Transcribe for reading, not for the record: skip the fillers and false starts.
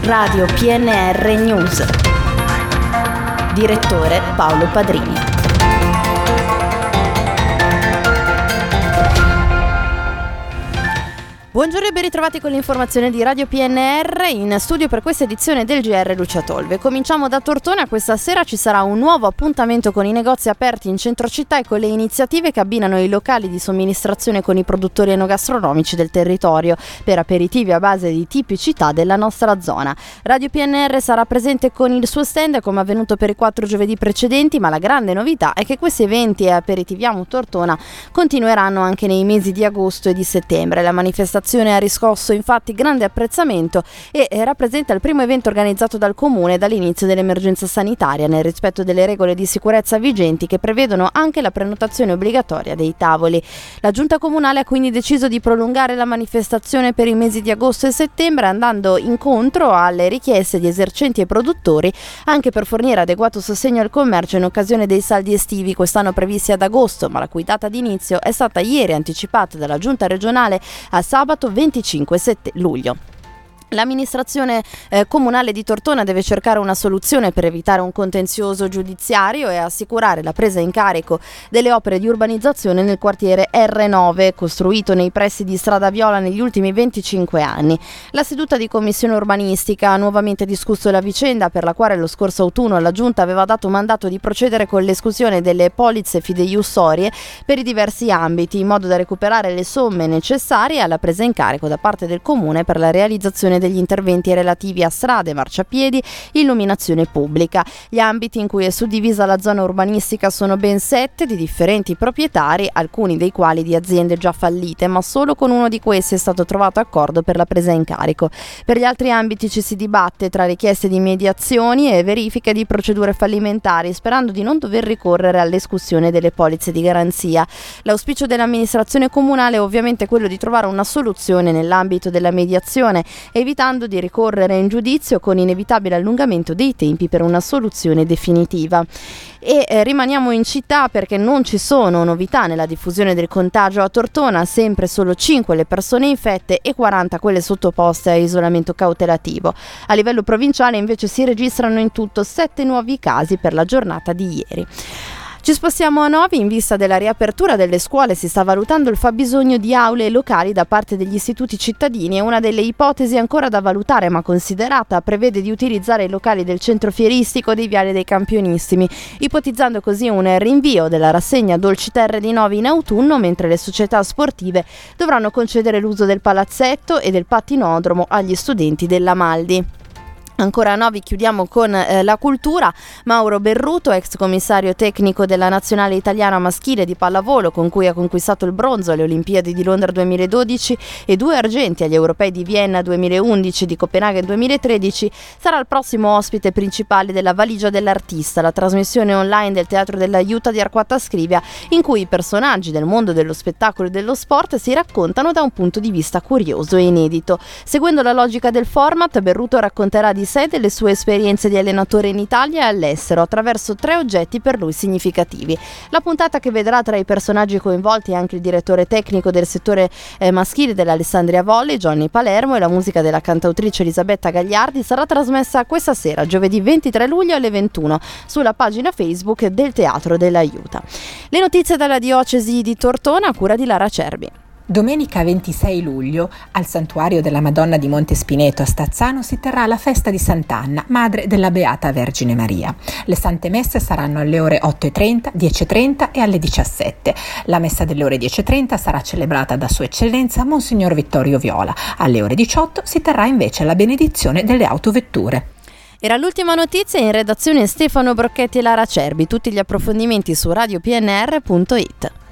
Radio PNR News. Direttore Paolo Padrini. Buongiorno e ben ritrovati con l'informazione di Radio PNR. In studio per questa edizione del GR Lucia Tolve. Cominciamo da Tortona. Questa sera ci sarà un nuovo appuntamento con i negozi aperti in centro città e con le iniziative che abbinano i locali di somministrazione con i produttori enogastronomici del territorio per aperitivi a base di tipicità della nostra zona. Radio PNR sarà presente con il suo stand come avvenuto per i 4 giovedì precedenti, ma la grande novità è che questi eventi e Aperitiviamo Tortona continueranno anche nei mesi di agosto e di settembre. La manifestazione ha riscosso infatti grande apprezzamento e rappresenta il primo evento organizzato dal Comune dall'inizio dell'emergenza sanitaria nel rispetto delle regole di sicurezza vigenti che prevedono anche la prenotazione obbligatoria dei tavoli. La Giunta Comunale ha quindi deciso di prolungare la manifestazione per i mesi di agosto e settembre andando incontro alle richieste di esercenti e produttori anche per fornire adeguato sostegno al commercio in occasione dei saldi estivi quest'anno previsti ad agosto, ma la cui data di inizio è stata ieri anticipata dalla Giunta regionale a sabato 25 luglio. L'amministrazione comunale di Tortona deve cercare una soluzione per evitare un contenzioso giudiziario e assicurare la presa in carico delle opere di urbanizzazione nel quartiere R9, costruito nei pressi di Strada Viola negli ultimi 25 anni. La seduta di commissione urbanistica ha nuovamente discusso la vicenda per la quale lo scorso autunno la Giunta aveva dato mandato di procedere con l'esclusione delle polizze fideiussorie per i diversi ambiti, in modo da recuperare le somme necessarie alla presa in carico da parte del Comune per la realizzazione degli interventi relativi a strade, marciapiedi, illuminazione pubblica. Gli ambiti in cui è suddivisa la zona urbanistica sono ben 7 di differenti proprietari, alcuni dei quali di aziende già fallite, ma solo con uno di questi è stato trovato accordo per la presa in carico. Per gli altri ambiti ci si dibatte tra richieste di mediazioni e verifiche di procedure fallimentari, sperando di non dover ricorrere all'escussione delle polizze di garanzia. L'auspicio dell'amministrazione comunale è ovviamente quello di trovare una soluzione nell'ambito della mediazione, evitando di ricorrere in giudizio con inevitabile allungamento dei tempi per una soluzione definitiva. E rimaniamo in città perché non ci sono novità nella diffusione del contagio a Tortona, sempre solo 5 le persone infette e 40 quelle sottoposte a isolamento cautelativo. A livello provinciale invece si registrano in tutto 7 nuovi casi per la giornata di ieri. Ci spostiamo a Novi. In vista della riapertura delle scuole si sta valutando il fabbisogno di aule e locali da parte degli istituti cittadini e una delle ipotesi ancora da valutare ma considerata prevede di utilizzare i locali del centro fieristico dei Viali dei Campionissimi, ipotizzando così un rinvio della rassegna Dolci Terre di Novi in autunno, mentre le società sportive dovranno concedere l'uso del palazzetto e del pattinodromo agli studenti della Maldi. Ancora a Novi chiudiamo con la cultura. Mauro Berruto, ex commissario tecnico della nazionale italiana maschile di pallavolo, con cui ha conquistato il bronzo alle Olimpiadi di Londra 2012 e 2 argenti agli Europei di Vienna 2011 e di Copenaghen 2013, sarà il prossimo ospite principale della Valigia dell'Artista, la trasmissione online del Teatro dell'Aiuta di Arquata Scrivia, in cui i personaggi del mondo dello spettacolo e dello sport si raccontano da un punto di vista curioso e inedito. Seguendo la logica del format, Berruto racconterà di sé delle sue esperienze di allenatore in Italia e all'estero attraverso 3 oggetti per lui significativi. La puntata, che vedrà tra i personaggi coinvolti anche il direttore tecnico del settore maschile dell'Alessandria Volley, Johnny Palermo, e la musica della cantautrice Elisabetta Gagliardi, sarà trasmessa questa sera, giovedì 23 luglio alle 21, sulla pagina Facebook del Teatro dell'Aiuta. Le notizie dalla diocesi di Tortona a cura di Lara Cerbi. Domenica 26 luglio al Santuario della Madonna di Monte Spineto a Stazzano si terrà la festa di Sant'Anna, madre della Beata Vergine Maria. Le sante messe saranno alle ore 8:30, 10:30 e alle 17. La messa delle ore 10:30 sarà celebrata da Sua Eccellenza Monsignor Vittorio Viola. Alle ore 18 si terrà invece la benedizione delle autovetture. Era l'ultima notizia. In redazione Stefano Brocchetti e Lara Cerbi. Tutti gli approfondimenti su radiopnr.it.